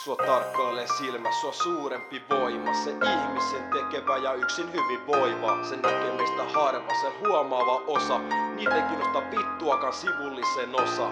Sua tarkkailee silmä, sua suurempi voima. Se ihmisen tekevä ja yksin hyvinvoiva. Se näkee meistä harva, sen huomaava osa. Niitä ei kiinnosta vittuakaan sivullisen osa.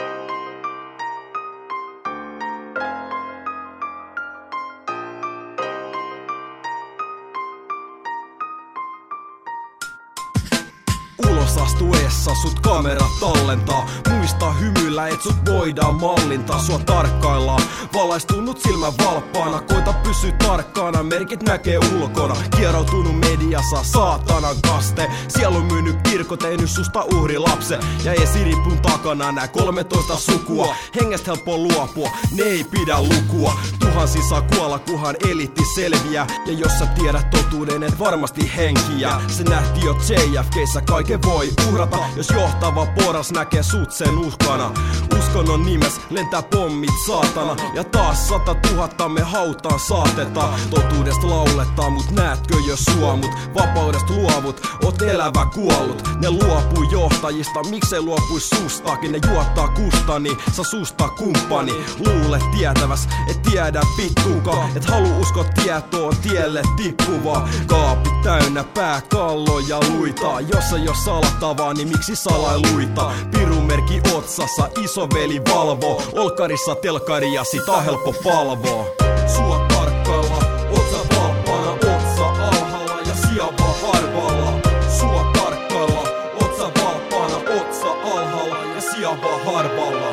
Astuessa sut kamera tallentaa. Muista hymyillä, et sut voidaan mallintaa. Sua tarkkaillaan, valaistunut silmä valppaana. Koita pysy tarkkaana, merkit näkee ulkona. Kierautunut mediassa, saatanan kaste. Sielun myynyt kirkko, tehnyt susta uhrilapse. Ja esiripun takana nää 13 sukua. Hengestä helppo luopua, ne ei pidä lukua. Tuhansi saa kuolla, kuhan eliitti selviää. Ja jos sä tiedät totuuden, et varmasti henkiä. Se nähti jo JFK:ssä, kaiken voi uhrata, jos johtava poras näkee sut sen uhkana. Uskonnon nimes lentää pommit saatana. Ja taas 100 000 me hautaan saatetaan. Totuudesta lauletaan, mut näetkö jo suomut? Vapaudesta luovut, oot elävä kuollut. Ne luopuu johtajista, miksei luopuis sustakin? Ne juottaa kustani, sä susta kumppani. Luulet tietäväs, et tiedä vittuukaan. Et halu usko tietoon tielle tippuvaa. Kaapit täynnä pääkalloja luitaa. Jos ei oo salattavaa, niin miksi salailuita? Pirumerkki otsassa, isoveli valvoo. Olkarissa telkkaria, sitä helppo palvoo. Sua tarkkailla, otsa valppana, otsa alhaalla ja sijava harvalla. Sua tarkkailla, otsa valppana, otsa alhaalla ja sijava harvalla.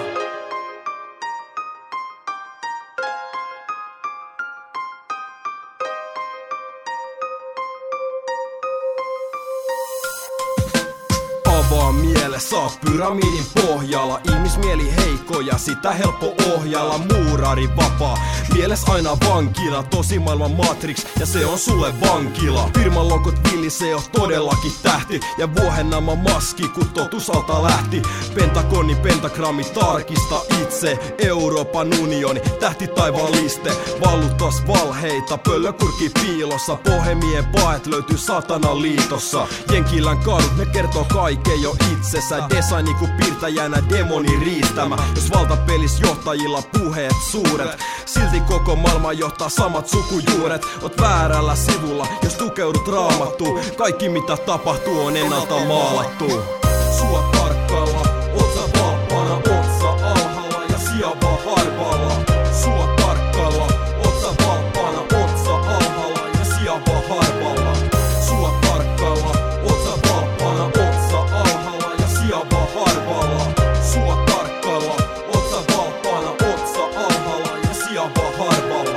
Avaa mielessä, oot pyramidin pohjalla. Ihmismieli heikko ja sitä helppo ohjalla. Muurari vapaa, mieles aina vankila. Tosi maailman Matrix ja se on sulle vankila. Firman logot villi, se on todellakin tähti. Ja vuohennama maski, kun totuus alta lähti. Pentagoni, pentagrammi, tarkista itse. Euroopan unioni, tähti taivaan liste. Vallutas valheita, pöllökurki piilossa. Bohemien paet löytyy satanan liitossa. Jenkilän kadut, ne kertoo kaiken jo itsessä. Designi ku piirtäjänä demoni riistämä. Jos valtapelis johtajilla puheet suuret, silti koko maailma johtaa samat sukujuuret. Oot väärällä sivulla, jos tukeudut raamattuun. Kaikki mitä tapahtuu on ennalta maalattu. Sua tarkkailla, otsa valppana, otsa alhaalla ja sijava harvalla. Sua tarkkailla, otsa valppana, otsa alhaalla ja sijava harvalla. Sua tarkkailla, otsa valppana, otsa alhaalla ja sijava harvalla. Sua tarkkailla, otsa valppana, otsa alhaalla ja sijava harvalla.